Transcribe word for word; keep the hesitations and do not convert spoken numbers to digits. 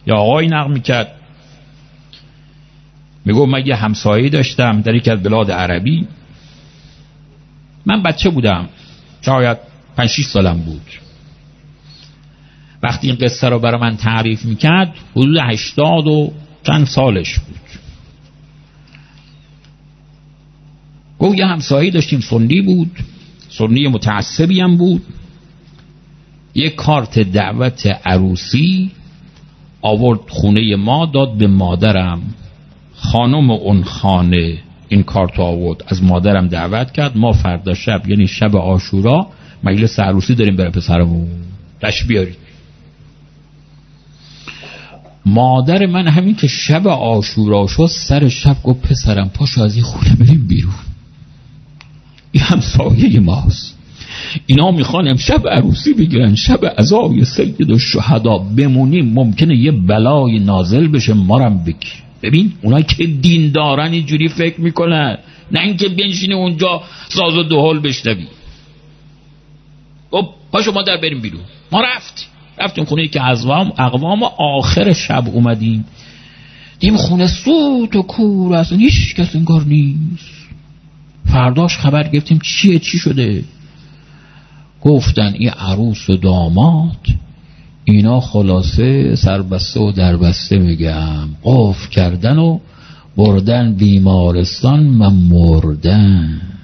یا آقای نقل میکرد، میگو من یه همسایه داشتم در یک از بلاد عربی. من بچه بودم، شاید پنج شش سالم بود. وقتی این قصه رو برای من تعریف میکرد حدود هشتاد و چند سالش بود. گفت یه همسایه داشتیم، سنی بود، سنی متعصبی هم بود. یک کارت دعوت عروسی آورد خونه ما، داد به مادرم. خانم اون خانه این کارت آورد، از مادرم دعوت کرد. ما فردا شب، یعنی شب عاشورا، مجلس عروسی داریم برای پسرمون، تش بیارید. مادر من همین که شب عاشورا شد سر شب گفت پسرم پاشو از این خونه بریم بیرون، این همسایه ماست، اینا میخوان امشب عروسی بگیرن، شب عزای سید الشهدا بمونیم ممکنه یه بلای نازل بشه ما رم بگیر. ببین اونایی که دین دارن اینجوری فکر میکنن، نه اینکه بنشینه اونجا ساز و دهل بشنوی. خب پاشو ما در بریم بیرون. ما رفتیم رفتیم خونه که اقوام اقوام آخر شب اومدیم، دیم خونه سوت و کور است، هیچ کس انگار نیست. فرداش خبر گرفتیم چیه چی شده. گفتن این عروس و داماد اینا خلاصه سربسته و دربسته میگم قفل کردن و بردن بیمارستان، من مردن.